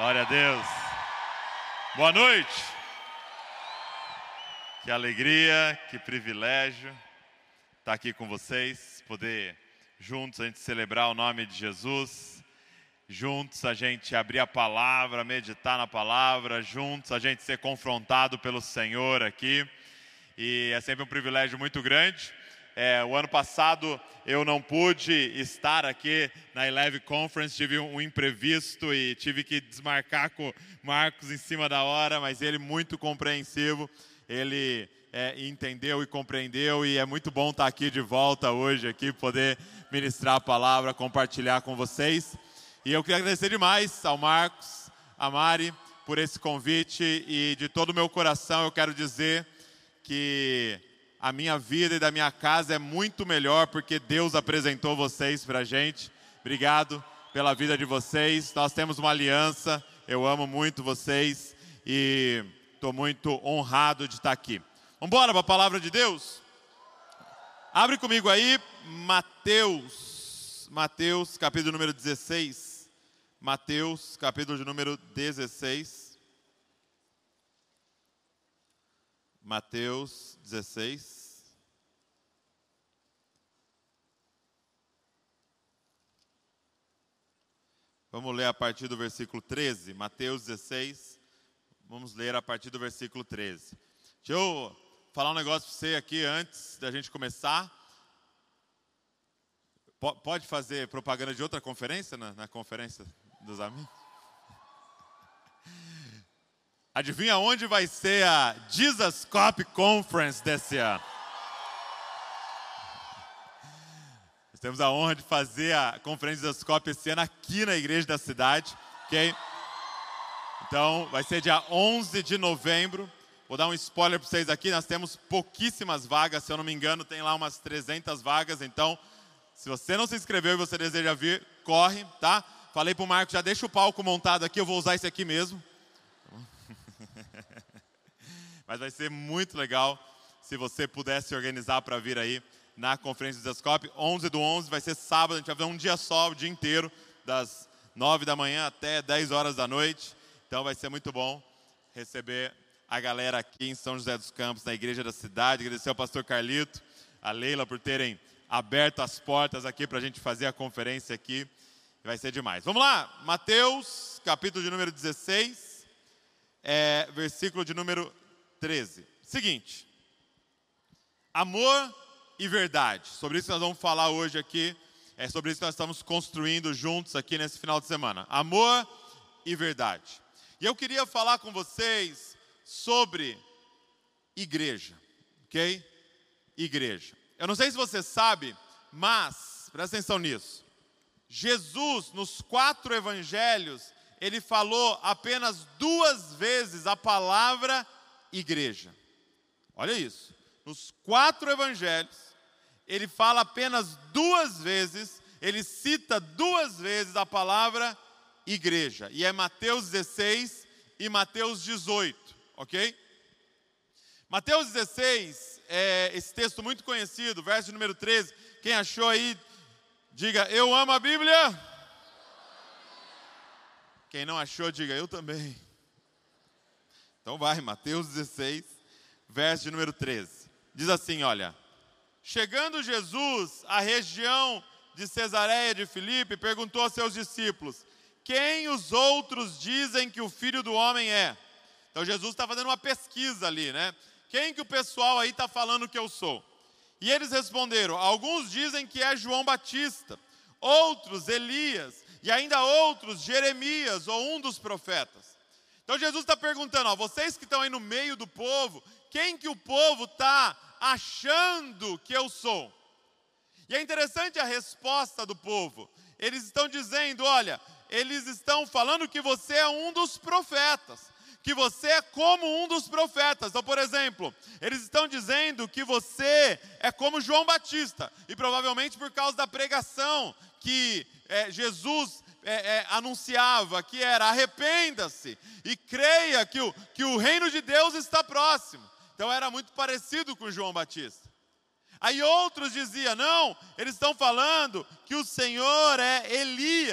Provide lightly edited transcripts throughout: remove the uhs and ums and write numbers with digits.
Glória a Deus. Boa noite. Que alegria, que privilégio estar aqui com vocês, poder juntos a gente celebrar o nome de Jesus, juntos a gente abrir a palavra, meditar na palavra, juntos a gente ser confrontado pelo Senhor aqui. E é sempre um privilégio muito grande. O ano passado eu não pude estar aqui na Eleve Conference, tive um imprevisto e tive que desmarcar com o Marcos em cima da hora, mas ele muito compreensivo, ele entendeu e compreendeu, e é muito bom estar aqui de volta hoje, aqui, poder ministrar a palavra, compartilhar com vocês. E eu queria agradecer demais ao Marcos, a Mari, por esse convite, e de todo o meu coração eu quero dizer que a minha vida e da minha casa é muito melhor porque Deus apresentou vocês pra gente. Obrigado pela vida de vocês. Nós temos uma aliança, eu amo muito vocês e estou muito honrado de estar aqui. Vamos embora para a palavra de Deus? Abre comigo aí, Mateus capítulo número 16. Mateus, capítulo de número 16. Mateus 16. Vamos ler a partir do versículo 13. Mateus 16. Vamos ler a partir do versículo 13. Deixa eu falar um negócio para você aqui antes da gente começar. Pode fazer propaganda de outra conferência na conferência dos amigos? Adivinha onde vai ser a Jesus Cop Conference desse ano? Nós temos a honra de fazer a conferência Jesus Cop esse ano aqui na igreja da cidade, ok? Então, vai ser dia 11 de novembro. Vou dar um spoiler para vocês aqui, nós temos pouquíssimas vagas, se eu não me engano, tem lá umas 300 vagas. Então, se você não se inscreveu e você deseja vir, corre, tá? Falei pro Marcos, já deixa o palco montado aqui, eu vou usar esse aqui mesmo. Mas vai ser muito legal se você puder se organizar para vir aí na conferência do Zascope. 11/11 vai ser sábado, a gente vai ver um dia só, o dia inteiro, das 9 da manhã até 10 horas da noite. Então vai ser muito bom receber a galera aqui em São José dos Campos, na igreja da cidade. Agradecer ao pastor Carlito, a Leila por terem aberto as portas aqui para a gente fazer a conferência aqui. Vai ser demais. Vamos lá, Mateus, capítulo de número 16, versículo de número 13. Seguinte, amor e verdade. Sobre isso nós vamos falar hoje aqui. É sobre isso que nós estamos construindo juntos aqui nesse final de semana. Amor e verdade. E eu queria falar com vocês sobre igreja, ok? Igreja. Eu não sei se você sabe, mas, presta atenção nisso. Jesus, nos 4 evangelhos, ele falou apenas 2 vezes a palavra igreja. Olha isso. Nos 4 evangelhos, ele fala apenas 2 vezes, ele cita 2 vezes a palavra igreja. E é Mateus 16 e Mateus 18, ok? Mateus 16 é esse texto muito conhecido, verso número 13. Quem achou aí, diga, eu amo a Bíblia. Quem não achou, diga, eu também. Então vai, Mateus 16, verso de número 13. Diz assim, olha. Chegando Jesus à região de Cesareia de Filipe, perguntou a seus discípulos, quem os outros dizem que o Filho do Homem é? Então Jesus está fazendo uma pesquisa ali, né? Quem que o pessoal aí está falando que eu sou? E eles responderam, alguns dizem que é João Batista, outros Elias, e ainda outros Jeremias ou um dos profetas. Então Jesus está perguntando, vocês que estão aí no meio do povo, quem que o povo está achando que eu sou? E é interessante a resposta do povo. Eles estão dizendo, olha, eles estão falando que você é um dos profetas, que você é como um dos profetas. Então, por exemplo, eles estão dizendo que você é como João Batista, e provavelmente por causa da pregação que Jesus anunciava, que era arrependa-se e creia que o reino de Deus está próximo. Então era muito parecido com João Batista. Aí outros diziam, não, eles estão falando que o Senhor é Elias.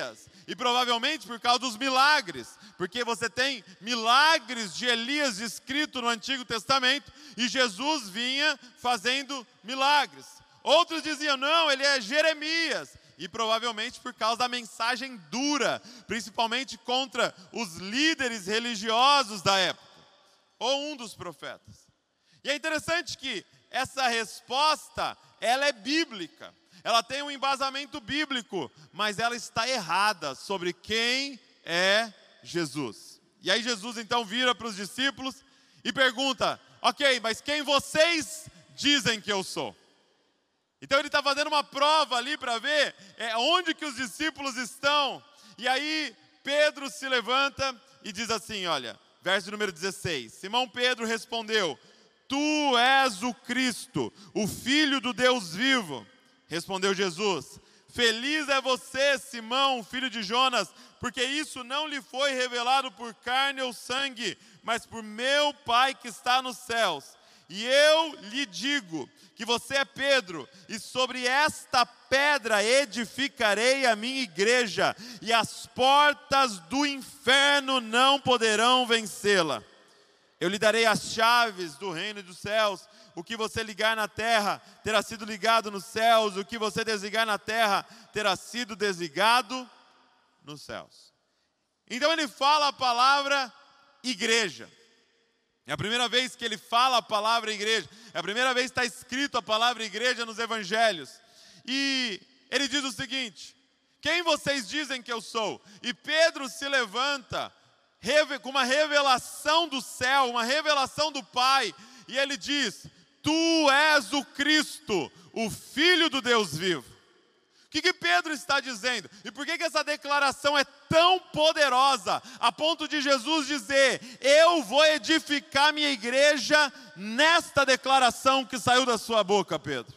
E provavelmente por causa dos milagres, porque você tem milagres de Elias descrito no Antigo Testamento, e Jesus vinha fazendo milagres. Outros diziam, não, ele é Jeremias. E provavelmente por causa da mensagem dura, principalmente contra os líderes religiosos da época, ou um dos profetas. E é interessante que essa resposta, ela é bíblica, ela tem um embasamento bíblico, mas ela está errada sobre quem é Jesus. E aí Jesus então vira para os discípulos e pergunta, ok, mas quem vocês dizem que eu sou? Então ele está fazendo uma prova ali para ver onde que os discípulos estão. E aí Pedro se levanta e diz assim, olha, verso número 16. Simão Pedro respondeu, tu és o Cristo, o Filho do Deus vivo. Respondeu Jesus, feliz é você, Simão, filho de Jonas, porque isso não lhe foi revelado por carne ou sangue, mas por meu Pai que está nos céus. E eu lhe digo que você é Pedro, e sobre esta pedra edificarei a minha igreja, e as portas do inferno não poderão vencê-la. Eu lhe darei as chaves do reino dos céus. O que você ligar na terra terá sido ligado nos céus, o que você desligar na terra terá sido desligado nos céus. Então ele fala a palavra igreja. É a primeira vez que ele fala a palavra igreja. É a primeira vez que está escrito a palavra igreja nos evangelhos. E ele diz o seguinte, quem vocês dizem que eu sou? E Pedro se levanta com uma revelação do céu, uma revelação do Pai. E ele diz, tu és o Cristo, o Filho do Deus vivo. O que Pedro está dizendo? E por que essa declaração é tão poderosa, a ponto de Jesus dizer, eu vou edificar minha igreja nesta declaração que saiu da sua boca, Pedro?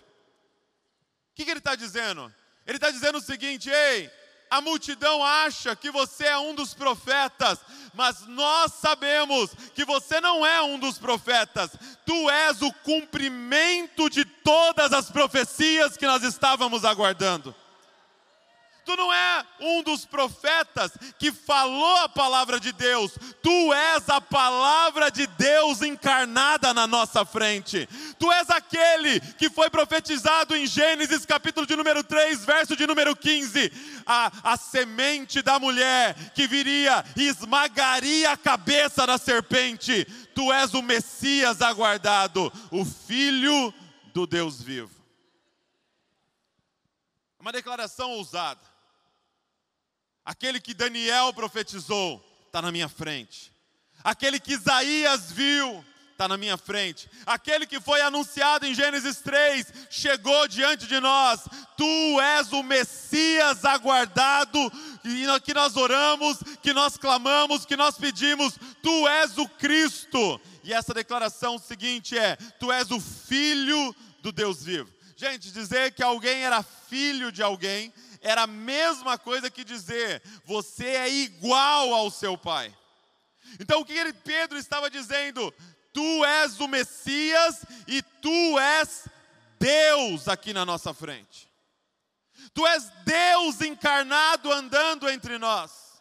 O que ele está dizendo? Ele está dizendo o seguinte, ei, a multidão acha que você é um dos profetas, mas nós sabemos que você não é um dos profetas. Tu és o cumprimento de todas as profecias que nós estávamos aguardando. Tu não é um dos profetas que falou a palavra de Deus. Tu és a palavra de Deus encarnada na nossa frente. Tu és aquele que foi profetizado em Gênesis capítulo de número 3, verso de número 15. A semente da mulher que viria e esmagaria a cabeça da serpente. Tu és o Messias aguardado, o Filho do Deus vivo. Uma declaração ousada. Aquele que Daniel profetizou, está na minha frente. Aquele que Isaías viu, está na minha frente. Aquele que foi anunciado em Gênesis 3, chegou diante de nós. Tu és o Messias aguardado, que nós oramos, que nós clamamos, que nós pedimos. Tu és o Cristo. E essa declaração seguinte é, tu és o Filho do Deus vivo. Gente, dizer que alguém era filho de alguém, era a mesma coisa que dizer, você é igual ao seu pai. Então o que Pedro estava dizendo? Tu és o Messias e tu és Deus aqui na nossa frente. Tu és Deus encarnado andando entre nós.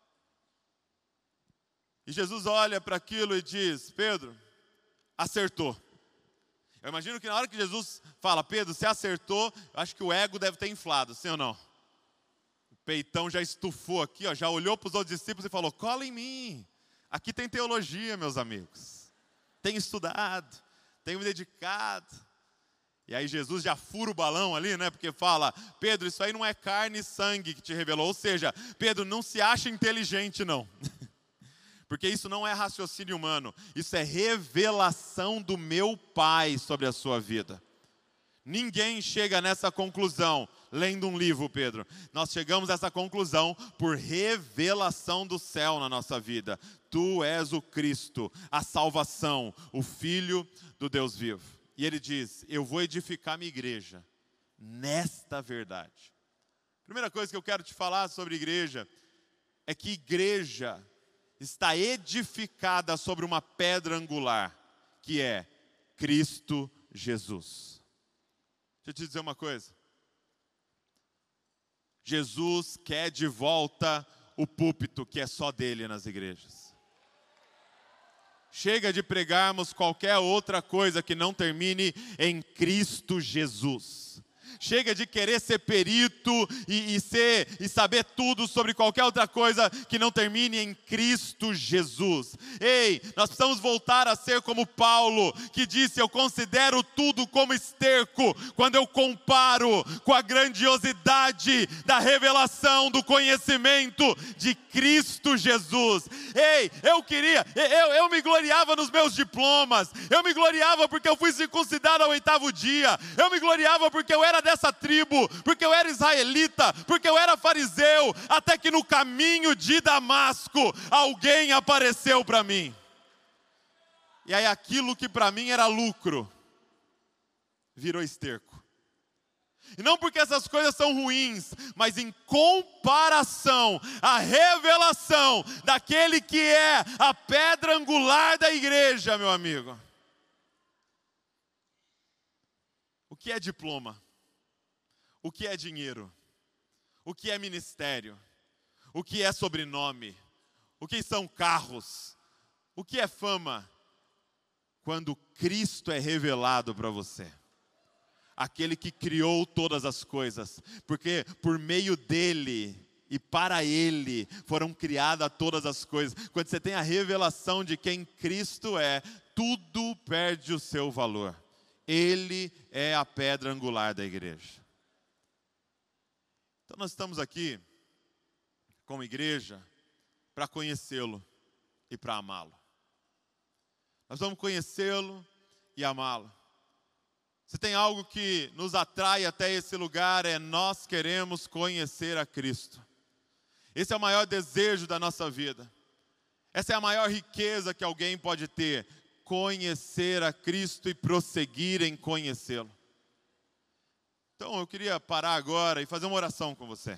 E Jesus olha para aquilo e diz, Pedro, acertou. Eu imagino que na hora que Jesus fala, Pedro, você acertou, eu acho que o ego deve ter inflado, sim ou não? O peitão já estufou aqui, ó, já olhou para os outros discípulos e falou, cola em mim. Aqui tem teologia, meus amigos. Tenho estudado, tenho me dedicado. E aí Jesus já fura o balão ali, né? Porque fala, Pedro, isso aí não é carne e sangue que te revelou. Ou seja, Pedro, não se acha inteligente não. Porque isso não é raciocínio humano, isso é revelação do meu Pai sobre a sua vida. Ninguém chega nessa conclusão lendo um livro, Pedro. Nós chegamos a essa conclusão por revelação do céu na nossa vida. Tu és o Cristo, a salvação, o Filho do Deus vivo. E ele diz, eu vou edificar minha igreja nesta verdade. Primeira coisa que eu quero te falar sobre igreja é que igreja está edificada sobre uma pedra angular, que é Cristo Jesus. Deixa eu te dizer uma coisa. Jesus quer de volta o púlpito que é só dele nas igrejas. Chega de pregarmos qualquer outra coisa que não termine em Cristo Jesus. Chega de querer ser perito e saber tudo sobre qualquer outra coisa que não termine em Cristo Jesus. Ei, nós precisamos voltar a ser como Paulo, que disse: eu considero tudo como esterco, quando eu comparo com a grandiosidade da revelação do conhecimento de Cristo Jesus. Ei, eu me gloriava nos meus diplomas, eu me gloriava porque eu fui circuncidado ao 8º dia, eu me gloriava porque eu era dessa tribo, porque eu era israelita, porque eu era fariseu, até que no caminho de Damasco, alguém apareceu para mim. E aí aquilo que para mim era lucro, virou esterco. E não porque essas coisas são ruins, mas em comparação à revelação daquele que é a pedra angular da igreja, meu amigo. O que é diploma? O que é dinheiro? O que é ministério? O que é sobrenome? O que são carros? O que é fama? Quando Cristo é revelado para você. Aquele que criou todas as coisas. Porque por meio dele e para ele foram criadas todas as coisas. Quando você tem a revelação de quem Cristo é, tudo perde o seu valor. Ele é a pedra angular da igreja. Então nós estamos aqui, como igreja, para conhecê-lo e para amá-lo. Nós vamos conhecê-lo e amá-lo. Se tem algo que nos atrai até esse lugar, nós queremos conhecer a Cristo. Esse é o maior desejo da nossa vida. Essa é a maior riqueza que alguém pode ter. Conhecer a Cristo e prosseguir em conhecê-lo. Então eu queria parar agora e fazer uma oração com você.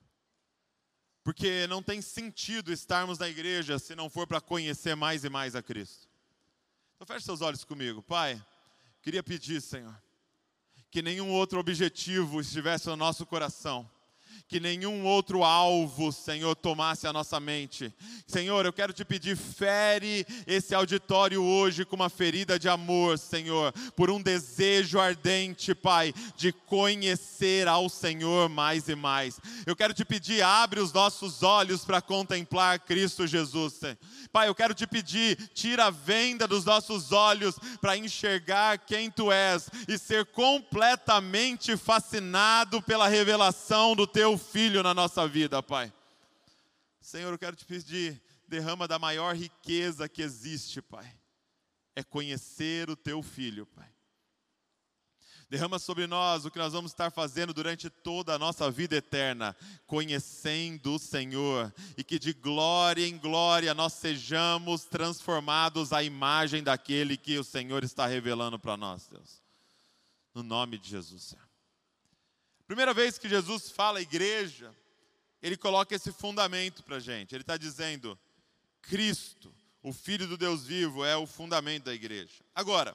Porque não tem sentido estarmos na igreja se não for para conhecer mais e mais a Cristo. Então feche seus olhos comigo. Pai, queria pedir, Senhor, que nenhum outro objetivo estivesse no nosso coração. Que nenhum outro alvo, Senhor, tomasse a nossa mente. Senhor, eu quero te pedir, fere esse auditório hoje com uma ferida de amor, Senhor, por um desejo ardente, Pai, de conhecer ao Senhor mais e mais. Eu quero te pedir, abre os nossos olhos para contemplar Cristo Jesus, Senhor. Pai, eu quero te pedir, tira a venda dos nossos olhos para enxergar quem Tu és e ser completamente fascinado pela revelação do Teu Filho na nossa vida, Pai. Senhor, eu quero te pedir, derrama da maior riqueza que existe, Pai. É conhecer o Teu Filho, Pai. Derrama sobre nós o que nós vamos estar fazendo durante toda a nossa vida eterna, conhecendo o Senhor, e que de glória em glória nós sejamos transformados à imagem daquele que o Senhor está revelando para nós, Deus. No nome de Jesus, Senhor. Primeira vez que Jesus fala à igreja, Ele coloca esse fundamento para a gente. Ele está dizendo, Cristo, o Filho do Deus vivo, é o fundamento da igreja. Agora,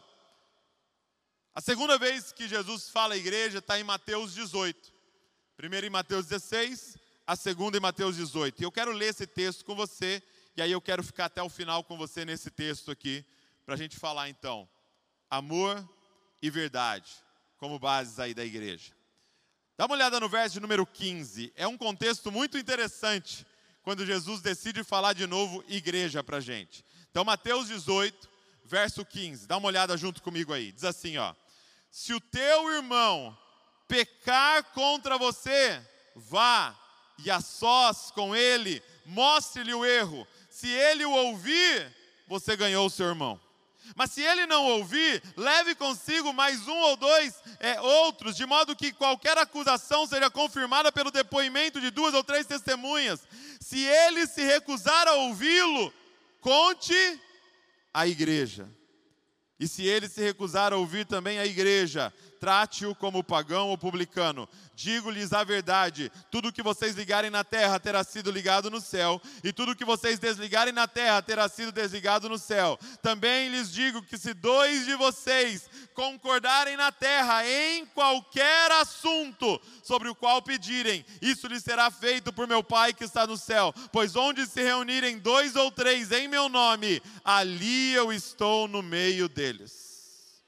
a segunda vez que Jesus fala à igreja está em Mateus 18. Primeiro em Mateus 16, a segunda em Mateus 18. E eu quero ler esse texto com você, e aí eu quero ficar até o final com você nesse texto aqui, para a gente falar então, amor e verdade, como bases aí da igreja. Dá uma olhada no verso de número 15. É um contexto muito interessante, quando Jesus decide falar de novo igreja para a gente. Então Mateus 18, verso 15. Dá uma olhada junto comigo aí. Diz assim, ó. Se o teu irmão pecar contra você, vá e a sós com ele, mostre-lhe o erro. Se ele o ouvir, você ganhou o seu irmão. Mas se ele não ouvir, leve consigo mais um ou dois outros, de modo que qualquer acusação seja confirmada pelo depoimento de 2 ou 3 testemunhas. Se ele se recusar a ouvi-lo, conte à igreja. E se ele se recusar a ouvir também a igreja, trate-o como pagão ou publicano. Digo-lhes a verdade, tudo que vocês ligarem na terra terá sido ligado no céu, e tudo que vocês desligarem na terra terá sido desligado no céu. Também lhes digo que se 2 de vocês concordarem na terra em qualquer assunto sobre o qual pedirem, isso lhes será feito por meu Pai que está no céu. Pois onde se reunirem 2 ou 3 em meu nome, ali eu estou no meio deles.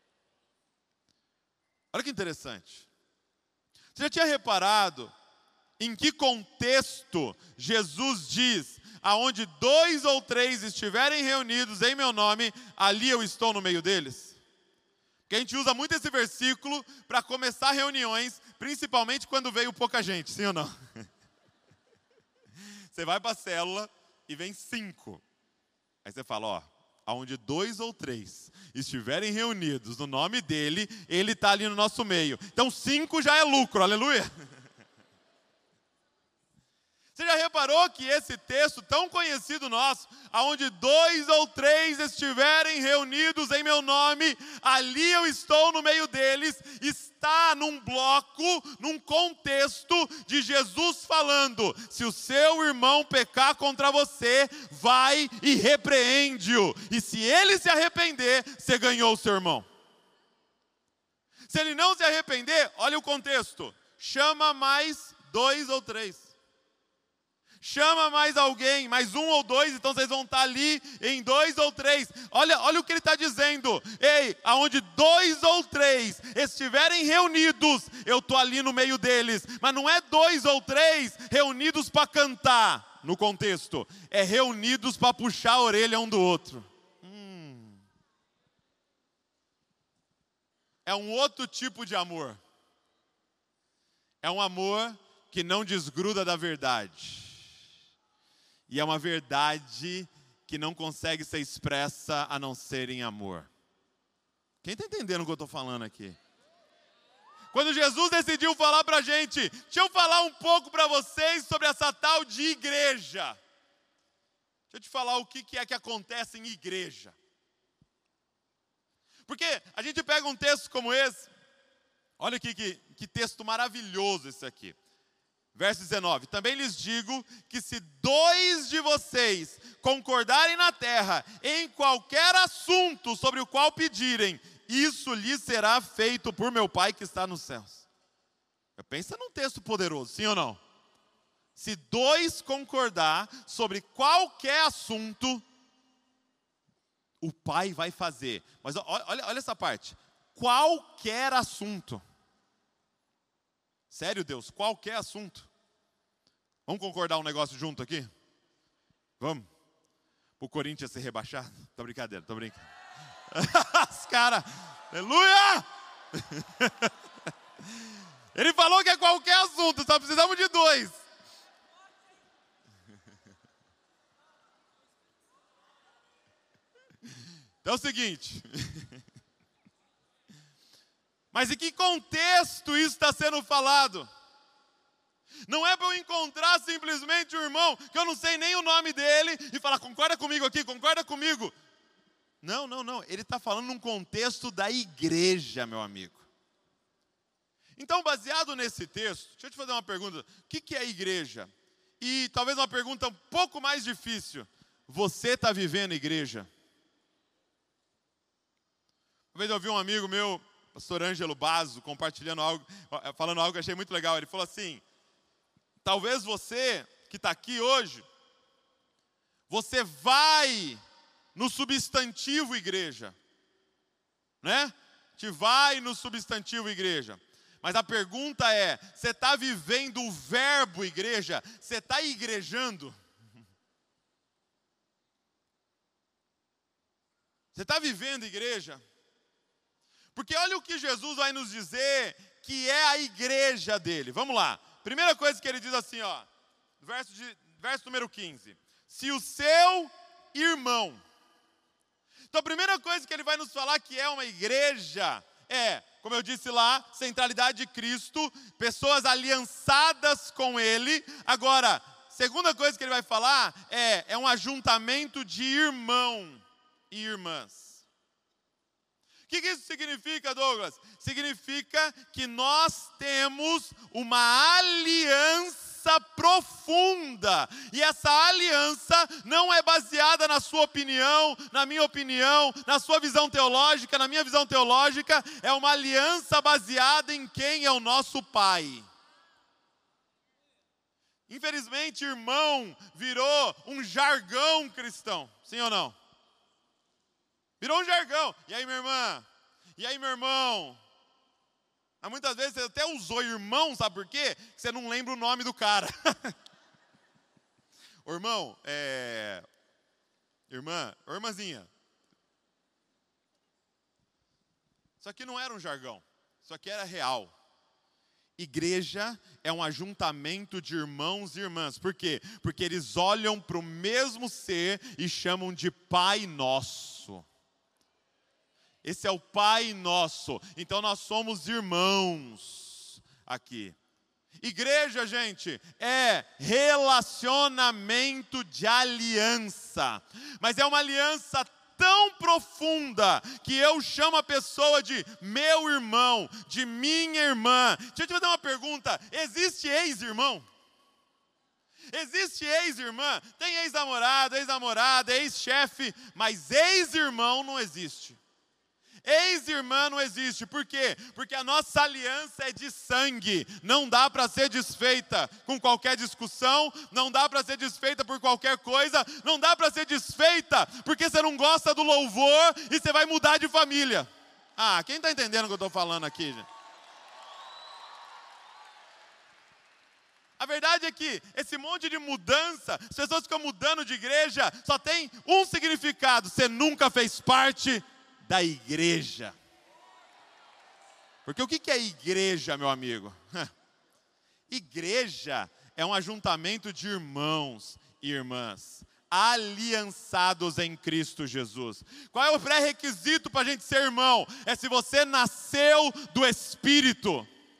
Olha que interessante. Você já tinha reparado em que contexto Jesus diz, aonde 2 ou 3 estiverem reunidos em meu nome, ali eu estou no meio deles? Porque a gente usa muito esse versículo para começar reuniões, principalmente quando veio pouca gente, sim ou não? Você vai para a célula e vem 5. Aí você fala, ó, aonde 2 ou 3 estiverem reunidos no nome dele, ele está ali no nosso meio. Então 5 já é lucro, aleluia. Você já reparou que esse texto tão conhecido nosso, aonde 2 ou 3 estiverem reunidos em meu nome, ali eu estou no meio deles, está num bloco, num contexto de Jesus falando, se o seu irmão pecar contra você, vai e repreende-o. E se ele se arrepender, você ganhou o seu irmão. Se ele não se arrepender, olha o contexto, chama mais 2 ou 3. Chama mais alguém, mais 1 ou 2, então vocês vão estar ali em 2 ou 3. Olha o que ele está dizendo. Ei, aonde 2 ou 3 estiverem reunidos, eu estou ali no meio deles. Mas não é 2 ou 3 reunidos para cantar, no contexto. É reunidos para puxar a orelha um do outro. É um outro tipo de amor. É um amor que não desgruda da verdade. E é uma verdade que não consegue ser expressa a não ser em amor. Quem está entendendo o que eu estou falando aqui? Quando Jesus decidiu falar para a gente, deixa eu falar um pouco para vocês sobre essa tal de igreja. Deixa eu te falar o que é que acontece em igreja. Porque a gente pega um texto como esse, olha aqui que texto maravilhoso esse aqui. Verso 19, também lhes digo que se 2 de vocês concordarem na terra em qualquer assunto sobre o qual pedirem, isso lhes será feito por meu Pai que está nos céus. Pensa num texto poderoso, sim ou não? Se 2 concordar sobre qualquer assunto, o Pai vai fazer. Mas olha essa parte, qualquer assunto. Sério, Deus, qualquer assunto. Vamos concordar um negócio junto aqui? Vamos? O Corinthians ser rebaixado? Tô brincadeira, tô brincando. Os caras, aleluia! Ele falou que é qualquer assunto, só precisamos de 2. Então é o seguinte... Mas em que contexto isso está sendo falado? Não é para eu encontrar simplesmente um irmão, que eu não sei nem o nome dele, e falar, concorda comigo aqui, concorda comigo. Não. Ele está falando num contexto da igreja, meu amigo. Então, baseado nesse texto, deixa eu te fazer uma pergunta. O que é igreja? E talvez uma pergunta um pouco mais difícil. Você está vivendo igreja? Uma vez eu ouvi um amigo meu, pastor Ângelo Basso, compartilhando algo, falando algo que eu achei muito legal. Ele falou assim, talvez você que está aqui hoje, você vai no substantivo igreja, né? Te vai no substantivo igreja. Mas a pergunta é, você está vivendo o verbo igreja? Você está igrejando? Você está vivendo igreja? Porque olha o que Jesus vai nos dizer que é a igreja dele. Vamos lá. Primeira coisa que ele diz assim, ó, verso número 15. Se o seu irmão. Então a primeira coisa que ele vai nos falar que é uma igreja é, como eu disse lá, centralidade de Cristo, pessoas aliançadas com ele. Agora, segunda coisa que ele vai falar é um ajuntamento de irmão e irmãs. O que isso significa, Douglas? Significa que nós temos uma aliança profunda. E essa aliança não é baseada na sua opinião, na minha opinião, na sua visão teológica, na minha visão teológica. É uma aliança baseada em quem é o nosso Pai. Infelizmente, irmão, virou um jargão cristão. Sim ou não? Virou um jargão. E aí, minha irmã? E aí, meu irmão? Mas muitas vezes você até usou irmão, sabe por quê? Porque você não lembra o nome do cara. Ô, irmão, irmã, ô, irmãzinha. Isso aqui não era um jargão. Isso aqui era real. Igreja é um ajuntamento de irmãos e irmãs. Por quê? Porque eles olham para o mesmo ser e chamam de Pai Nosso. Esse é o Pai Nosso. Então nós somos irmãos aqui. Igreja, gente, é relacionamento de aliança. Mas é uma aliança tão profunda que eu chamo a pessoa de meu irmão, de minha irmã. Deixa eu te fazer uma pergunta: existe ex-irmão? Existe ex-irmã? Tem ex-namorado, ex-namorada, ex-chefe, mas ex-irmão não existe. Ex-irmã não existe. Por quê? Porque a nossa aliança é de sangue. Não dá para ser desfeita com qualquer discussão. Não dá para ser desfeita por qualquer coisa. Não dá para ser desfeita porque você não gosta do louvor e você vai mudar de família. Ah, quem está entendendo o que eu estou falando aqui, gente? A verdade é que esse monte de mudança, as pessoas ficam mudando de igreja, só tem um significado: você nunca fez parte da igreja. Porque o que é igreja, meu amigo? Igreja é um ajuntamento de irmãos e irmãs, aliançados em Cristo Jesus. Qual é o pré-requisito para a gente ser irmão? É se você nasceu do Espírito.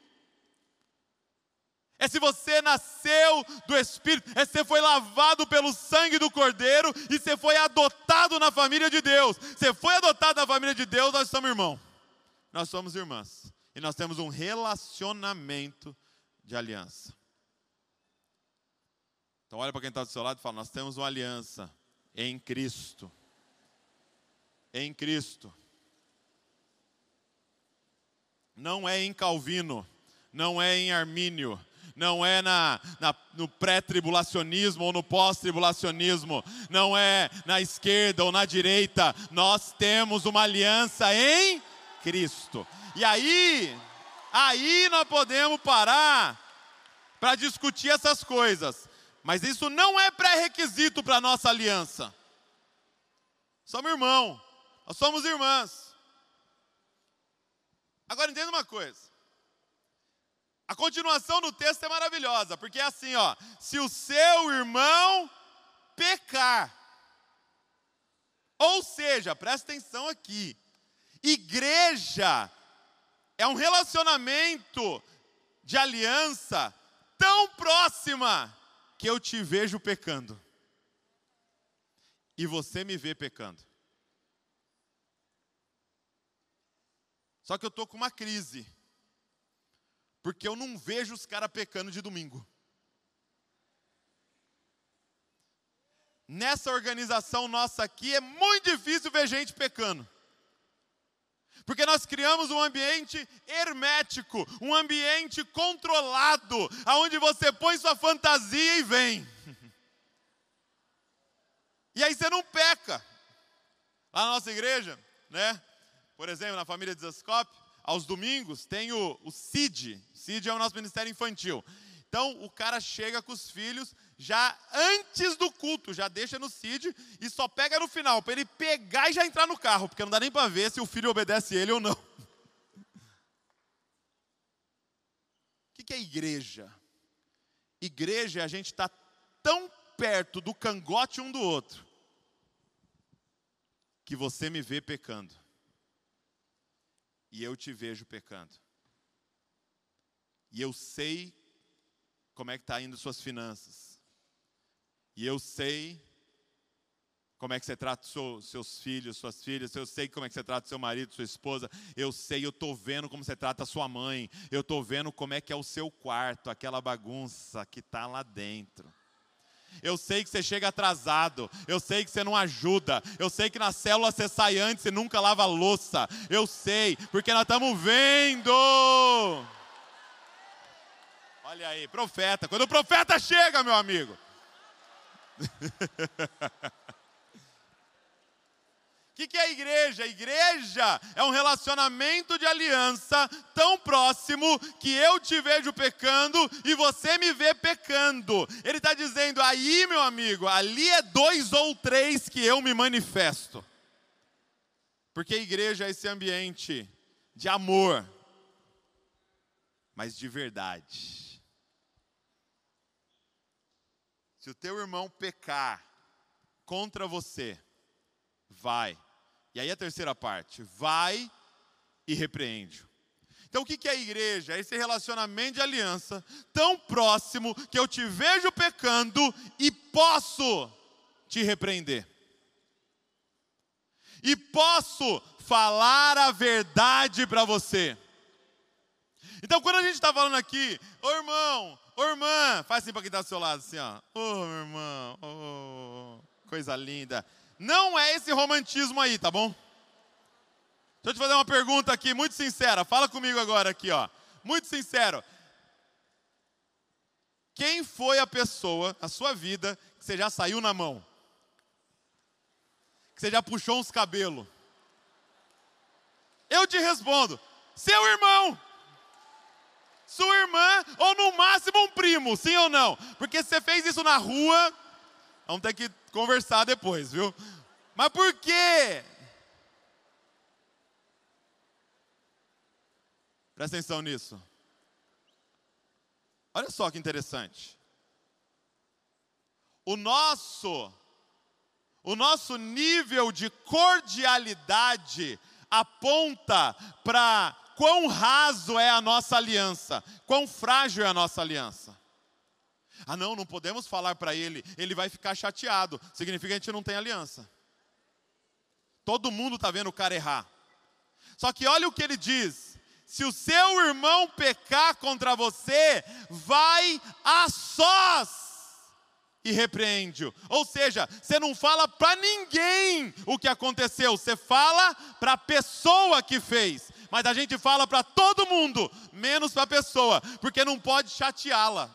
É se você nasceu do Espírito, é se você foi lavado pelo sangue do Cordeiro e você foi adotado na família de Deus. Você foi adotado na família de Deus, nós somos irmãos. Nós somos irmãs. E nós temos um relacionamento de aliança. Então olha para quem está do seu lado e fala: nós temos uma aliança em Cristo. Em Cristo. Não é em Calvino, não é em Armínio. Não é no pré-tribulacionismo ou no pós-tribulacionismo. Não é na esquerda ou na direita. Nós temos uma aliança em Cristo. E aí nós podemos parar para discutir essas coisas. Mas isso não é pré-requisito para a nossa aliança. Somos irmãos. Nós somos irmãs. Agora entenda uma coisa. A continuação do texto é maravilhosa, porque é assim, ó: se o seu irmão pecar. Ou seja, presta atenção aqui. Igreja é um relacionamento de aliança tão próxima que eu te vejo pecando. E você me vê pecando. Só que eu estou com uma crise. Porque eu não vejo os caras pecando de domingo. Nessa organização nossa aqui é muito difícil ver gente pecando. Porque nós criamos um ambiente hermético, um ambiente controlado, aonde você põe sua fantasia e vem. E aí você não peca. Lá na nossa igreja, né? Por exemplo, na família de Zascope, aos domingos tem o CID. CID é o nosso ministério infantil. Então o cara chega com os filhos já antes do culto, já deixa no CID e só pega no final, para ele pegar e já entrar no carro, porque não dá nem para ver se o filho obedece ele ou não. O que é igreja? Igreja é a gente estar tão perto do cangote um do outro, que você me vê pecando. E eu te vejo pecando. E eu sei como é que está indo suas finanças. E eu sei como é que você trata seus filhos, suas filhas. Eu sei como é que você trata seu marido, sua esposa. Eu estou vendo como você trata a sua mãe. Eu estou vendo como é que é o seu quarto, aquela bagunça que está lá dentro. Eu sei que você chega atrasado. Eu sei que você não ajuda. Eu sei que na célula você sai antes e nunca lava a louça. Eu sei, porque nós estamos vendo. Olha aí, profeta. Quando o profeta chega, meu amigo. O que é a igreja? A igreja é um relacionamento de aliança tão próximo que eu te vejo pecando e você me vê pecando. Ele está dizendo, aí meu amigo, ali é 2 ou 3 que eu me manifesto. Porque a igreja é esse ambiente de amor, mas de verdade. Se o teu irmão pecar contra você, vai. E aí a terceira parte, vai e repreende. Então o que é a igreja? É esse relacionamento de aliança tão próximo que eu te vejo pecando e posso te repreender. E posso falar a verdade para você. Então quando a gente está falando aqui, ô irmão, ô irmã, faz assim para quem está do seu lado, assim ó, ô meu irmão, ô, coisa linda. Não é esse romantismo aí, tá bom? Deixa eu te fazer uma pergunta aqui, muito sincera. Fala comigo agora aqui, ó. Muito sincero. Quem foi a pessoa na sua vida que você já saiu na mão? Que você já puxou uns cabelos? Eu te respondo, seu irmão. Sua irmã, ou no máximo um primo, sim ou não? Porque se você fez isso na rua, vamos ter que conversar depois, viu? Mas por quê? Presta atenção nisso. Olha só que interessante. O nosso nível de cordialidade aponta para quão raso é a nossa aliança, quão frágil é a nossa aliança. Ah não podemos falar para ele, ele vai ficar chateado. Significa que a gente não tem aliança. Todo mundo está vendo o cara errar. Só que olha o que ele diz. Se o seu irmão pecar contra você, vai a sós e repreende-o. Ou seja, você não fala para ninguém o que aconteceu. Você fala para a pessoa que fez. Mas a gente fala para todo mundo, menos para a pessoa. Porque não pode chateá-la.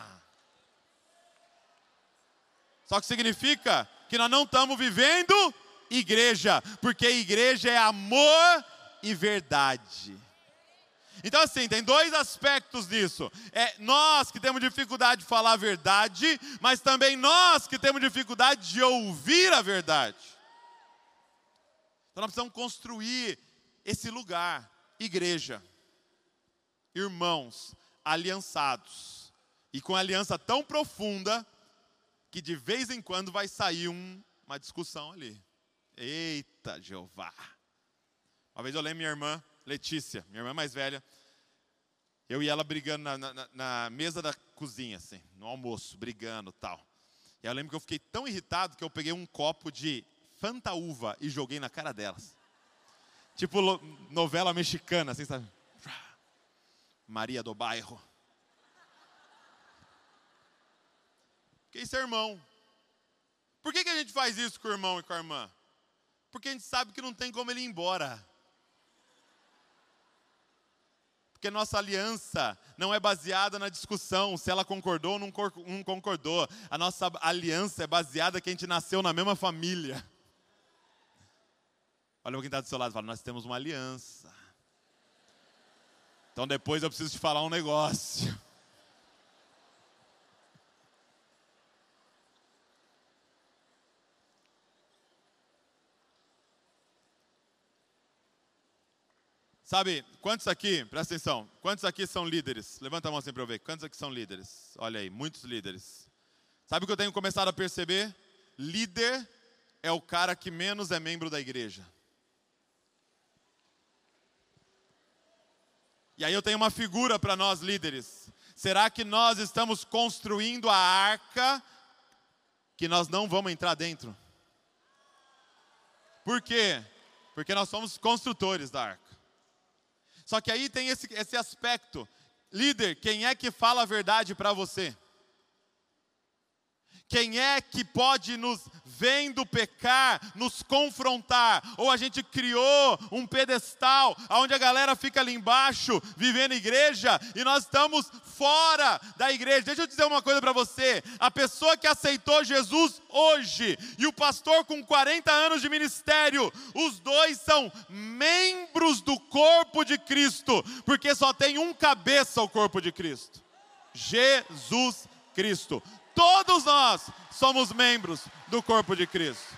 Só que significa que nós não estamos vivendo igreja, porque igreja é amor e verdade. Então assim, tem 2 aspectos disso. É nós que temos dificuldade de falar a verdade, mas também nós que temos dificuldade de ouvir a verdade. Então nós precisamos construir esse lugar, igreja, irmãos, aliançados, e com aliança tão profunda, que de vez em quando vai sair uma discussão ali. Eita, Jeová. Uma vez eu lembro minha irmã, Letícia, minha irmã mais velha, eu e ela brigando na mesa da cozinha, assim, no almoço, brigando e tal. E eu lembro que eu fiquei tão irritado que eu peguei um copo de Fanta-uva e joguei na cara delas. Tipo novela mexicana, assim, sabe? Maria do Bairro. Porque isso é irmão. Por que a gente faz isso com o irmão e com a irmã? Porque a gente sabe que não tem como ele ir embora. Porque nossa aliança não é baseada na discussão, se ela concordou ou não concordou. A nossa aliança é baseada que a gente nasceu na mesma família. Olha quem está do seu lado e fala, nós temos uma aliança. Então depois eu preciso te falar um negócio. Sabe, quantos aqui, presta atenção, quantos aqui são líderes? Levanta a mão assim para eu ver, quantos aqui são líderes? Olha aí, muitos líderes. Sabe o que eu tenho começado a perceber? Líder é o cara que menos é membro da igreja. E aí eu tenho uma figura para nós líderes. Será que nós estamos construindo a arca que nós não vamos entrar dentro? Por quê? Porque nós somos construtores da arca. Só que aí tem esse aspecto. Líder, quem é que fala a verdade para você? Quem é que pode nos vendo pecar, nos confrontar? Ou a gente criou um pedestal, onde a galera fica ali embaixo, vivendo igreja, e nós estamos fora da igreja. Deixa eu dizer uma coisa para você. A pessoa que aceitou Jesus hoje, e o pastor com 40 anos de ministério, os dois são membros do corpo de Cristo, porque só tem um cabeça o corpo de Cristo. Jesus Cristo. Todos nós somos membros do corpo de Cristo.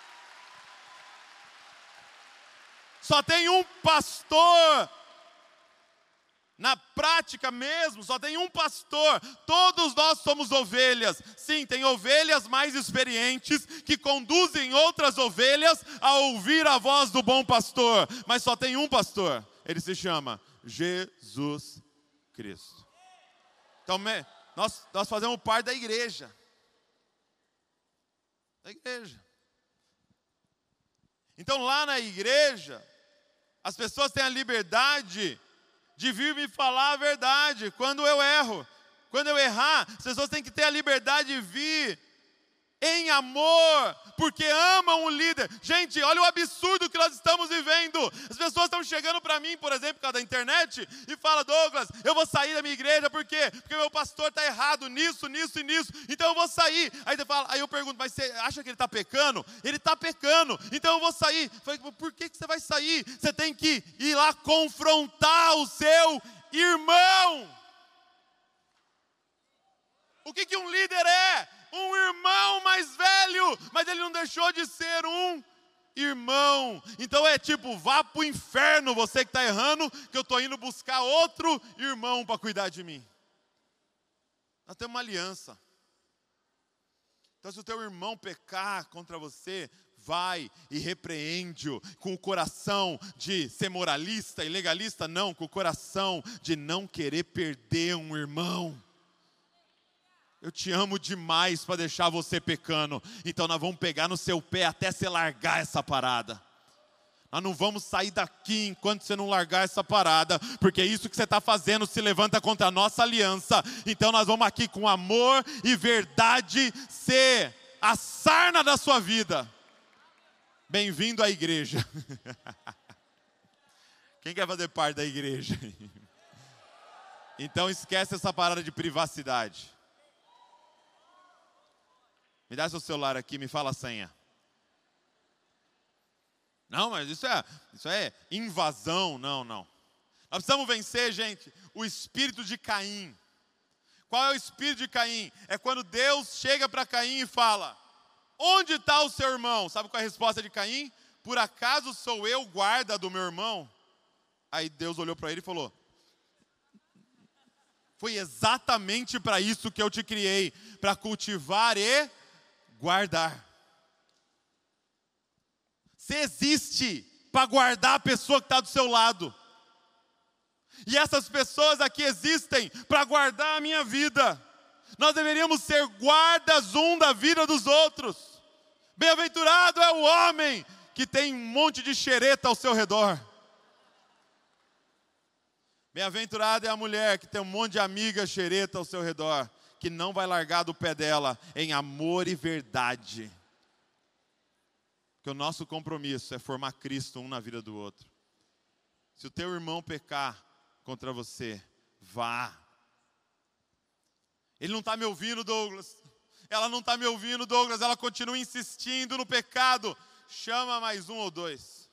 Só tem um pastor, na prática mesmo, só tem um pastor. Todos nós somos ovelhas. Sim, tem ovelhas mais experientes que conduzem outras ovelhas a ouvir a voz do bom pastor. Mas só tem um pastor, ele se chama Jesus Cristo. Então, nós fazemos parte da igreja. Da igreja. Então lá na igreja, as pessoas têm a liberdade de vir me falar a verdade quando eu erro. Quando eu errar, as pessoas têm que ter a liberdade de vir em amor, porque amam o líder. Gente, olha o absurdo que nós estamos vivendo. As pessoas estão chegando para mim, por exemplo, por causa da internet, e falam: Douglas, eu vou sair da minha igreja, por quê? Porque meu pastor está errado nisso, nisso e nisso, então eu vou sair. Aí eu pergunto: mas você acha que ele está pecando? Ele está pecando, então eu vou sair. Eu falei: por que você vai sair? Você tem que ir lá confrontar o seu irmão. O que um líder é? Um irmão mais velho, mas ele não deixou de ser um irmão. Então é tipo: vá para o inferno você que está errando, que eu estou indo buscar outro irmão para cuidar de mim. Nós temos uma aliança. Então se o teu irmão pecar contra você, vai e repreende-o com o coração de ser moralista e legalista, não, com o coração de não querer perder um irmão. Eu te amo demais para deixar você pecando. Então nós vamos pegar no seu pé até você largar essa parada. Nós não vamos sair daqui enquanto você não largar essa parada, porque isso que você está fazendo se levanta contra a nossa aliança. Então nós vamos aqui com amor e verdade ser a sarna da sua vida. Bem-vindo à igreja. Quem quer fazer parte da igreja? Então esquece essa parada de privacidade. Me dá seu celular aqui, me fala a senha. Não, mas isso é invasão. Não. Nós precisamos vencer, gente, o espírito de Caim. Qual é o espírito de Caim? É quando Deus chega para Caim e fala: onde está o seu irmão? Sabe qual é a resposta de Caim? Por acaso sou eu guarda do meu irmão? Aí Deus olhou para ele e falou: foi exatamente para isso que eu te criei, para cultivar e guardar. Você existe para guardar a pessoa que está do seu lado. E essas pessoas aqui existem para guardar a minha vida. Nós deveríamos ser guardas um da vida dos outros. Bem-aventurado é o homem que tem um monte de xereta ao seu redor. Bem-aventurada é a mulher que tem um monte de amiga xereta ao seu redor, que não vai largar do pé dela em amor e verdade. Porque o nosso compromisso é formar Cristo um na vida do outro. Se o teu irmão pecar contra você, vá. Ele não está me ouvindo, Douglas. Ela não está me ouvindo, Douglas. Ela continua insistindo no pecado. Chama mais um ou dois.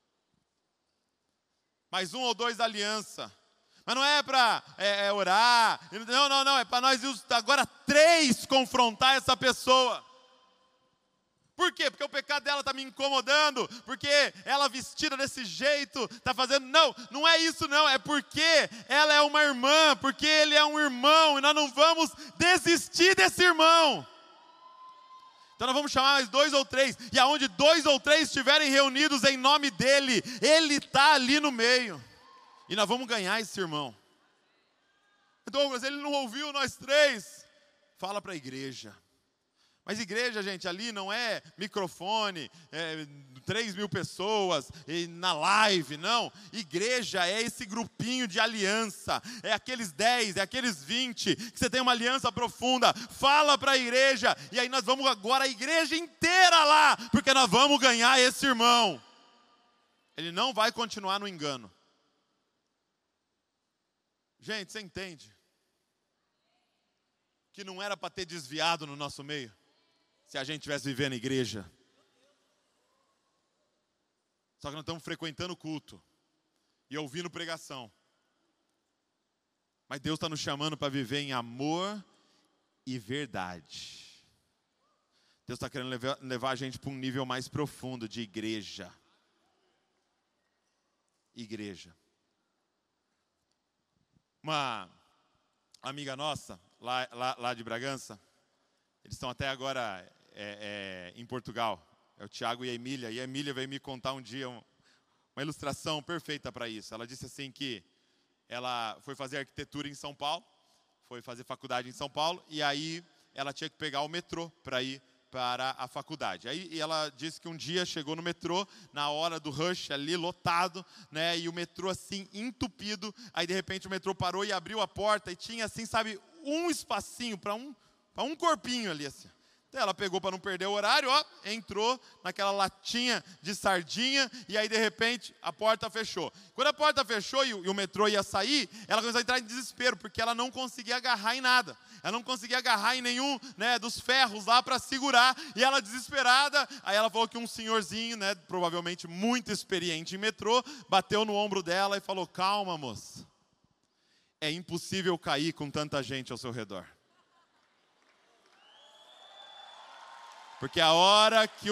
Mais um ou dois da aliança. Mas não é para orar. Não. É para nós agora 3 confrontar essa pessoa. Por quê? Porque o pecado dela está me incomodando. Porque ela vestida desse jeito está fazendo. Não é isso não. É porque ela é uma irmã. Porque ele é um irmão. E nós não vamos desistir desse irmão. Então nós vamos chamar mais 2 ou 3. E aonde 2 ou 3 estiverem reunidos em nome dele, ele está ali no meio. E nós vamos ganhar esse irmão. Douglas, ele não ouviu nós 3. Fala para a igreja. Mas igreja, gente, ali não é microfone, 3.000 pessoas na live, não. Igreja é esse grupinho de aliança, é aqueles 10, é aqueles 20, que você tem uma aliança profunda. Fala para a igreja, e aí nós vamos agora a igreja inteira lá, porque nós vamos ganhar esse irmão. Ele não vai continuar no engano. Gente, você entende que não era para ter desviado no nosso meio? Se a gente estivesse vivendo a igreja. Só que nós estamos frequentando o culto e ouvindo pregação. Mas Deus está nos chamando para viver em amor e verdade. Deus está querendo levar a gente para um nível mais profundo de igreja. Igreja. Uma amiga nossa, lá de Bragança, eles estão até agora em Portugal, é o Tiago e a Emília veio me contar um dia uma ilustração perfeita para isso. Ela disse assim que ela foi fazer arquitetura em São Paulo, foi fazer faculdade em São Paulo, e aí ela tinha que pegar o metrô para ir para a faculdade. Aí ela disse que um dia chegou no metrô, na hora do rush ali, lotado, né, e o metrô assim, entupido, aí de repente o metrô parou e abriu a porta, e tinha assim, sabe, um espacinho para um corpinho ali assim. Então ela pegou para não perder o horário, entrou naquela latinha de sardinha, e aí de repente a porta fechou. Quando a porta fechou e o metrô ia sair, ela começou a entrar em desespero, porque ela não conseguia agarrar em nada. Ela não conseguia agarrar em nenhum, né, dos ferros lá para segurar, e ela desesperada, aí ela falou que um senhorzinho, né, provavelmente muito experiente em metrô, bateu no ombro dela e falou: calma, moça, é impossível cair com tanta gente ao seu redor. Porque a hora que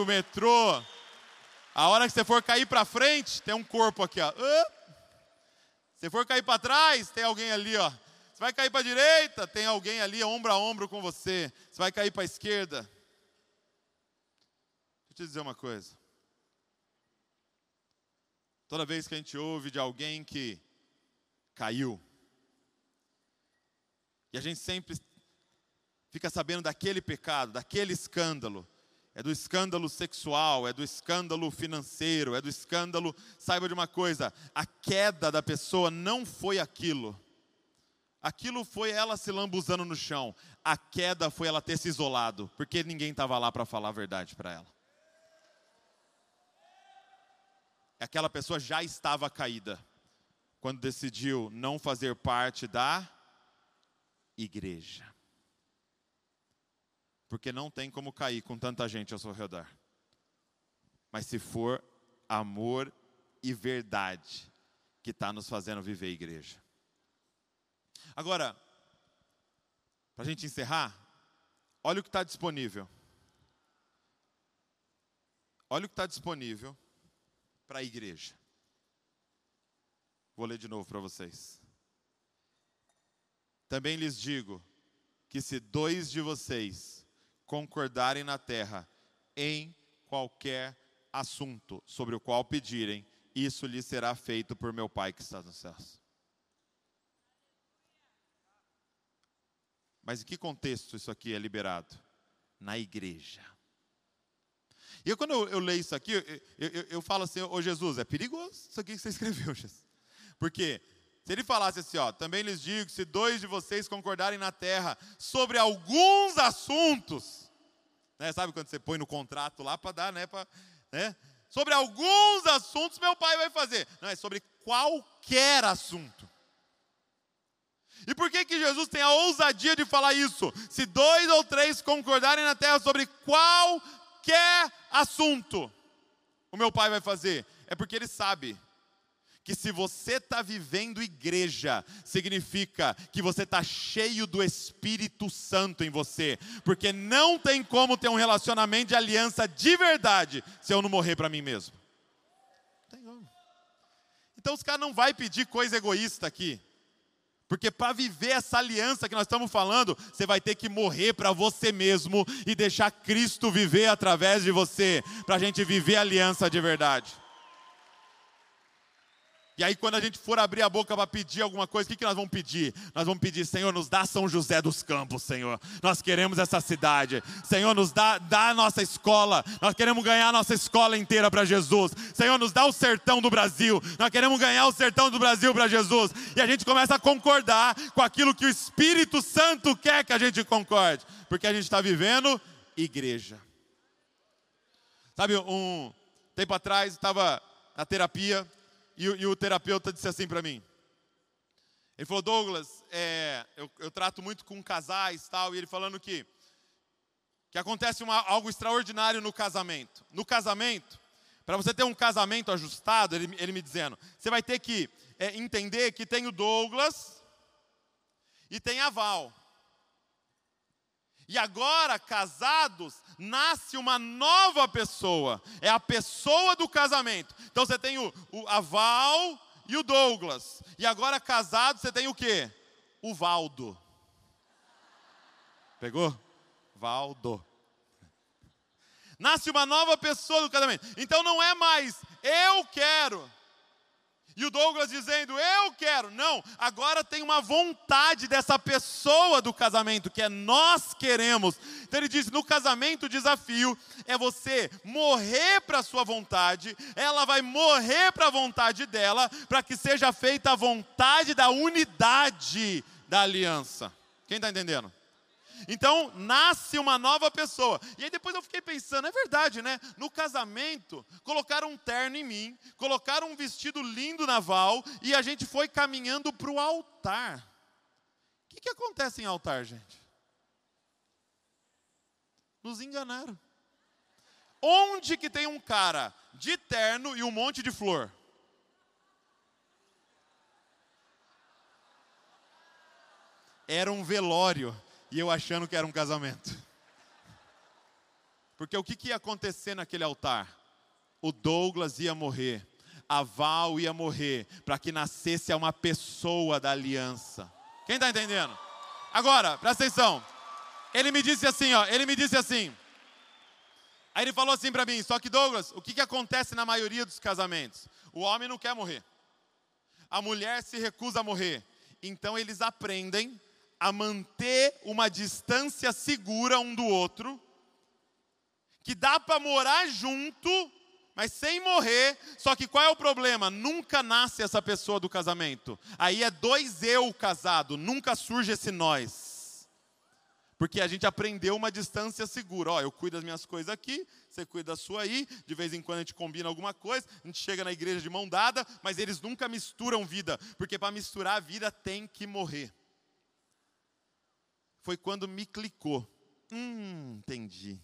você for cair para frente, tem um corpo aqui, ó. Se for cair para trás, tem alguém ali, ó. Você vai cair para a direita, tem alguém ali, ombro a ombro com você. Você vai cair para a esquerda. Deixa eu te dizer uma coisa. Toda vez que a gente ouve de alguém que caiu, e a gente sempre fica sabendo daquele pecado, daquele escândalo, é do escândalo sexual, é do escândalo financeiro, é do escândalo... Saiba de uma coisa, a queda da pessoa não foi aquilo. Aquilo foi ela se lambuzando no chão. A queda foi ela ter se isolado, porque ninguém estava lá para falar a verdade para ela. Aquela pessoa já estava caída, quando decidiu não fazer parte da igreja. Porque não tem como cair com tanta gente ao seu redor. Mas se for amor e verdade que está nos fazendo viver a igreja. Agora, para a gente encerrar, olha o que está disponível. Olha o que está disponível para a igreja. Vou ler de novo para vocês. Também lhes digo que se 2 de vocês concordarem na terra em qualquer assunto sobre o qual pedirem, isso lhes será feito por meu Pai que está nos céus. Mas em que contexto isso aqui é liberado? Na igreja. E quando eu leio isso aqui, eu falo assim: ô Jesus, é perigoso isso aqui que você escreveu, Jesus. Porque se ele falasse assim, também lhes digo que se 2 de vocês concordarem na terra sobre alguns assuntos, né, sabe quando você põe no contrato lá para dar, né, sobre alguns assuntos meu Pai vai fazer. Não, é sobre qualquer assunto. E por que Jesus tem a ousadia de falar isso? Se 2 ou 3 concordarem na terra sobre qualquer assunto, o meu Pai vai fazer. É porque Ele sabe que se você está vivendo igreja, significa que você está cheio do Espírito Santo em você. Porque não tem como ter um relacionamento de aliança de verdade se eu não morrer para mim mesmo. Não tem como. Então os caras não vão pedir coisa egoísta aqui. Porque para viver essa aliança que nós estamos falando, você vai ter que morrer para você mesmo e deixar Cristo viver através de você, para a gente viver a aliança de verdade. E aí quando a gente for abrir a boca para pedir alguma coisa, o que nós vamos pedir? Nós vamos pedir, Senhor, nos dá São José dos Campos, Senhor. Nós queremos essa cidade. Senhor, nos dá a nossa escola. Nós queremos ganhar a nossa escola inteira para Jesus. Senhor, nos dá o sertão do Brasil. Nós queremos ganhar o sertão do Brasil para Jesus. E a gente começa a concordar com aquilo que o Espírito Santo quer que a gente concorde. Porque a gente está vivendo igreja. Sabe, um tempo atrás, estava na terapia. E o terapeuta disse assim para mim. Ele falou, Douglas, eu trato muito com casais e tal. E ele falando que acontece algo extraordinário no casamento. No casamento, para você ter um casamento ajustado, ele me dizendo, você vai ter que entender que tem o Douglas e tem a Val. E agora, casados, nasce uma nova pessoa. É a pessoa do casamento. Então você tem a Val e o Douglas. E agora, casados, você tem o quê? O Valdo. Pegou? Valdo. Nasce uma nova pessoa do casamento. Então não é mais eu quero. E o Douglas dizendo, eu quero. Não, agora tem uma vontade dessa pessoa do casamento, que é nós queremos. Então ele diz, no casamento o desafio é você morrer para a sua vontade, ela vai morrer para a vontade dela, para que seja feita a vontade da unidade da aliança. Quem está entendendo? Então, nasce uma nova pessoa. E aí depois eu fiquei pensando, é verdade, né? No casamento, colocaram um terno em mim, colocaram um vestido lindo na Val, e a gente foi caminhando para o altar. O que acontece em altar, gente? Nos enganaram. Onde que tem um cara de terno e um monte de flor? Era um velório. E eu achando que era um casamento. Porque o que ia acontecer naquele altar? O Douglas ia morrer, a Val ia morrer, para que nascesse uma pessoa da aliança. Quem está entendendo? Agora, presta atenção. Ele me disse assim, aí ele falou assim para mim, só que Douglas, o que acontece na maioria dos casamentos? O homem não quer morrer. A mulher se recusa a morrer. Então eles aprendem a manter uma distância segura um do outro, que dá para morar junto, mas sem morrer. Só que qual é o problema? Nunca nasce essa pessoa do casamento. Aí é dois eu casado, nunca surge esse nós. Porque a gente aprendeu uma distância segura. Ó, eu cuido das minhas coisas aqui, você cuida da sua aí, de vez em quando a gente combina alguma coisa, a gente chega na igreja de mão dada, mas eles nunca misturam vida, porque para misturar a vida tem que morrer. Foi quando me clicou. Entendi.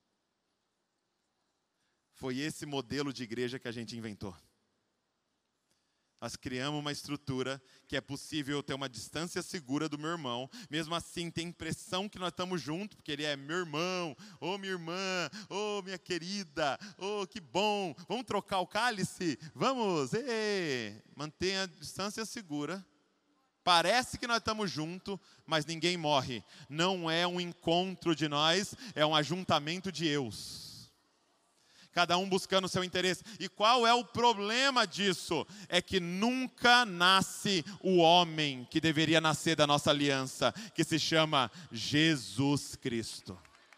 Foi esse modelo de igreja que a gente inventou. Nós criamos uma estrutura que é possível ter uma distância segura do meu irmão. Mesmo assim, tem impressão que nós estamos juntos, porque ele é meu irmão, ou minha irmã, ou minha querida, ou que bom. Vamos trocar o cálice? Vamos! Mantenha a distância segura. Parece que nós estamos juntos, mas ninguém morre. Não é um encontro de nós, é um ajuntamento de eus. Cada um buscando o seu interesse. E qual é o problema disso? É que nunca nasce o homem que deveria nascer da nossa aliança, que se chama Jesus Cristo.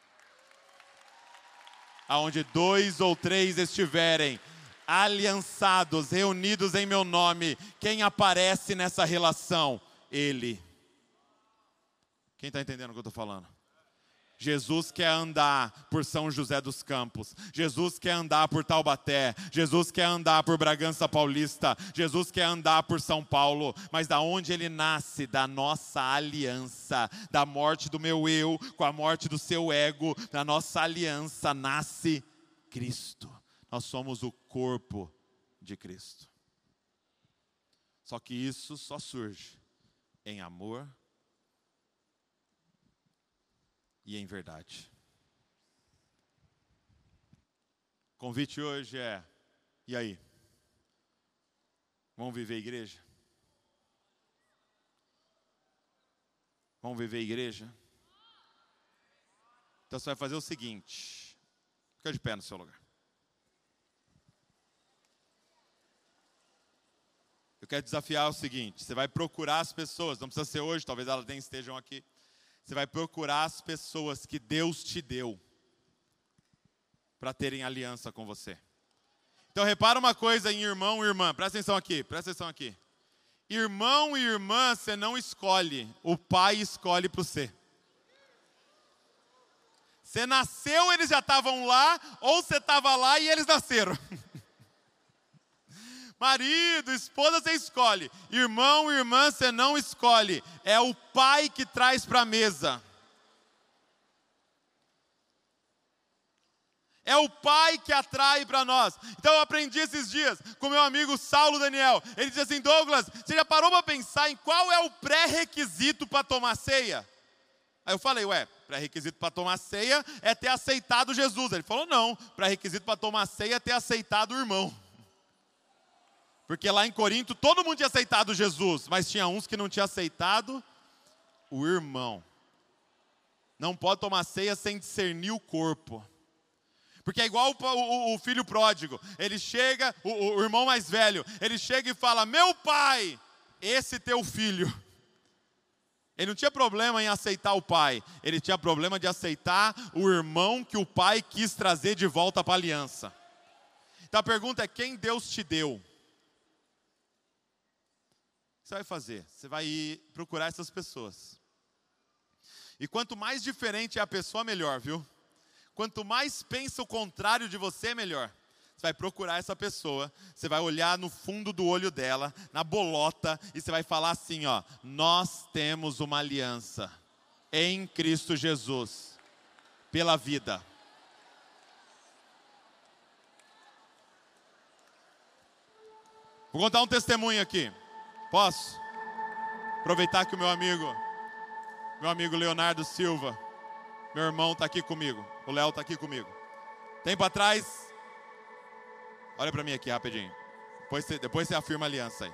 Aonde 2 ou 3 estiverem aliançados, reunidos em meu nome, quem aparece nessa relação? Ele. Quem está entendendo o que eu estou falando? Jesus quer andar por São José dos Campos. Jesus quer andar por Taubaté. Jesus quer andar por Bragança Paulista. Jesus quer andar por São Paulo. Mas da onde ele nasce? Da nossa aliança. Da morte do meu eu com a morte do seu ego. Da nossa aliança nasce Cristo. Nós somos o corpo de Cristo. Só que isso só surge em amor e em verdade. O convite hoje é, e aí? Vamos viver igreja? Vamos viver igreja? Então você vai fazer o seguinte, fica de pé no seu lugar. quero desafiar o seguinte: você vai procurar as pessoas, não precisa ser hoje, talvez elas nem estejam aqui. Você vai procurar as pessoas que Deus te deu para terem aliança com você. Então repara uma coisa em irmão e irmã, presta atenção aqui. Irmão e irmã você não escolhe, o pai escolhe para você. Você nasceu, eles já estavam lá, ou você estava lá e eles nasceram. Marido, esposa, você escolhe. Irmão e irmã, você não escolhe. É o pai que traz para a mesa. É o pai que atrai para nós. Então eu aprendi esses dias com meu amigo Saulo Daniel. Ele disse assim: Douglas, você já parou para pensar em qual é o pré-requisito para tomar ceia? Aí eu falei, pré-requisito para tomar ceia é ter aceitado Jesus. Ele falou, não, pré-requisito para tomar ceia é ter aceitado o irmão. Porque lá em Corinto todo mundo tinha aceitado Jesus, mas tinha uns que não tinham aceitado o irmão. Não pode tomar ceia sem discernir o corpo. Porque é igual o filho pródigo. Ele chega, o irmão mais velho, ele chega e fala, meu pai, esse teu filho. Ele não tinha problema em aceitar o pai, ele tinha problema de aceitar o irmão que o pai quis trazer de volta para a aliança. Então a pergunta é, quem Deus te deu? O que você vai fazer? Você vai ir procurar essas pessoas. E quanto mais diferente é a pessoa, melhor, viu? Quanto mais pensa o contrário de você, melhor. Você vai procurar essa pessoa, você vai olhar no fundo do olho dela, na bolota, e você vai falar assim, ó, nós temos uma aliança em Cristo Jesus, pela vida. Vou contar um testemunho aqui, posso? Aproveitar que o meu amigo Leonardo Silva, meu irmão está aqui comigo, o Léo está aqui comigo. Tempo atrás, olha para mim aqui rapidinho, depois você afirma a aliança aí.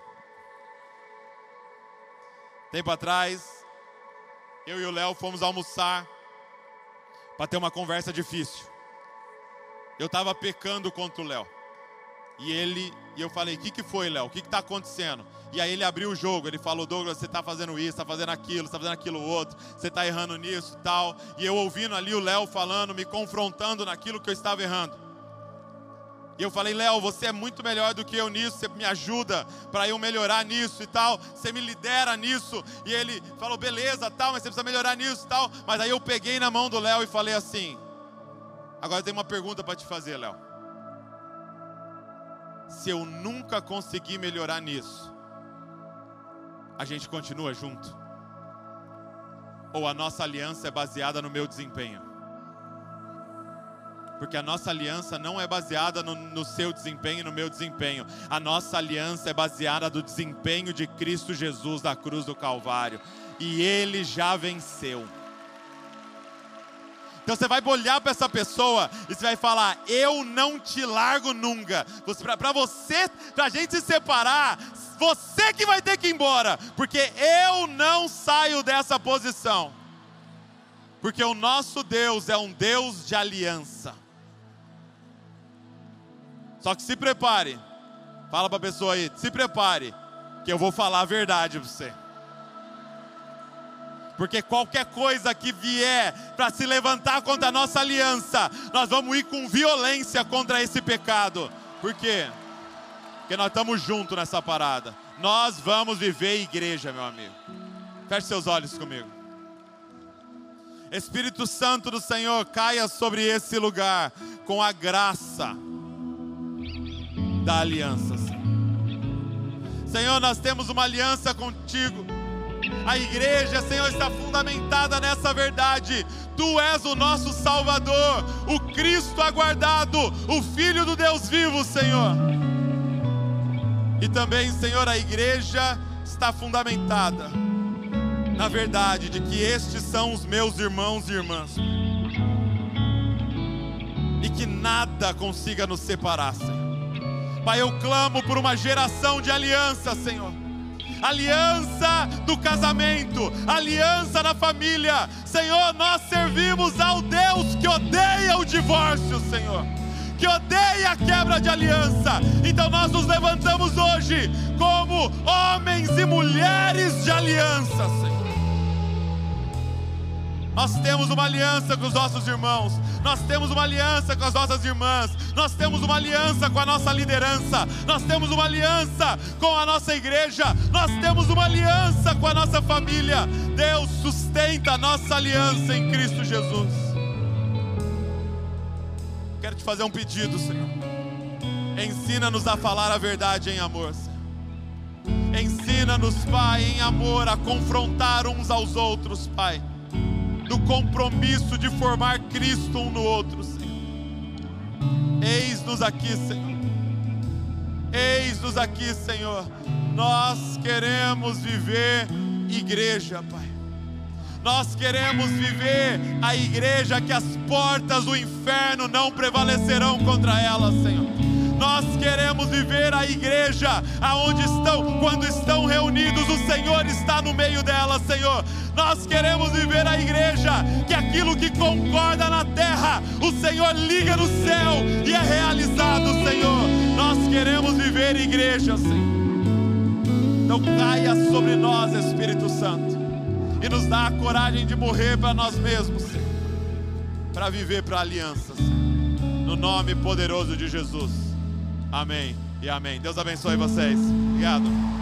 Tempo atrás, eu e o Léo fomos almoçar para ter uma conversa difícil. Eu estava pecando contra o Léo. E eu falei, o que foi, Léo? O que está acontecendo? E aí ele abriu o jogo, ele falou, Douglas, você está fazendo isso, está fazendo aquilo, você está fazendo aquilo outro, você está errando nisso e tal. E eu ouvindo ali o Léo falando, me confrontando naquilo que eu estava errando. E eu falei, Léo, você é muito melhor do que eu nisso, você me ajuda para eu melhorar nisso e tal, você me lidera nisso. E ele falou, beleza, tal, mas você precisa melhorar nisso e tal. Mas aí eu peguei na mão do Léo e falei assim, agora eu tenho uma pergunta para te fazer, Léo. Se eu nunca conseguir melhorar nisso, a gente continua junto? Ou a nossa aliança é baseada no meu desempenho? Porque a nossa aliança não é baseada no seu desempenho e no meu desempenho. A nossa aliança é baseada no desempenho de Cristo Jesus da cruz do Calvário. E Ele já venceu. Então você vai olhar para essa pessoa e você vai falar, eu não te largo nunca. Para a gente se separar, você que vai ter que ir embora. Porque eu não saio dessa posição. Porque o nosso Deus é um Deus de aliança. Só que se prepare. Fala para a pessoa aí, se prepare, que eu vou falar a verdade para você. Porque qualquer coisa que vier para se levantar contra a nossa aliança, nós vamos ir com violência contra esse pecado. Por quê? Porque nós estamos juntos nessa parada. Nós vamos viver igreja, meu amigo. Feche seus olhos comigo. Espírito Santo do Senhor, caia sobre esse lugar com a graça da aliança, Senhor. Senhor, nós temos uma aliança contigo. A igreja, Senhor, está fundamentada nessa verdade. Tu és o nosso Salvador, o Cristo aguardado, o Filho do Deus vivo, Senhor. E também, Senhor, a igreja está fundamentada na verdade de que estes são os meus irmãos e irmãs. E que nada consiga nos separar, Senhor. Pai, eu clamo por uma geração de aliança, Senhor. Aliança do casamento, aliança na família. Senhor, nós servimos ao Deus que odeia o divórcio, Senhor. que odeia a quebra de aliança. Então nós nos levantamos hoje como homens e mulheres de aliança, Senhor. Nós temos uma aliança com os nossos irmãos, nós temos uma aliança com as nossas irmãs, nós temos uma aliança com a nossa liderança, nós temos uma aliança com a nossa igreja, nós temos uma aliança com a nossa família. Deus sustenta a nossa aliança em Cristo Jesus. Quero te fazer um pedido, Senhor. Ensina-nos a falar a verdade em amor, Senhor. Ensina-nos, Pai, em amor, a confrontar uns aos outros, Pai, no compromisso de formar Cristo um no outro, Senhor. Eis-nos aqui, Senhor. Eis-nos aqui, Senhor. Nós queremos viver igreja, Pai. Nós queremos viver a igreja que as portas do inferno não prevalecerão contra ela, Senhor. Nós queremos viver a igreja aonde estão, quando estão reunidos, o Senhor está no meio dela, Senhor. Nós queremos viver a igreja que aquilo que concorda na terra, o Senhor liga no céu e é realizado, Senhor. Nós queremos viver igreja, Senhor. Então caia sobre nós, Espírito Santo, e nos dá a coragem de morrer para nós mesmos, Senhor, para viver para a aliança, Senhor. No nome poderoso de Jesus. Amém e amém. Deus abençoe vocês. Obrigado.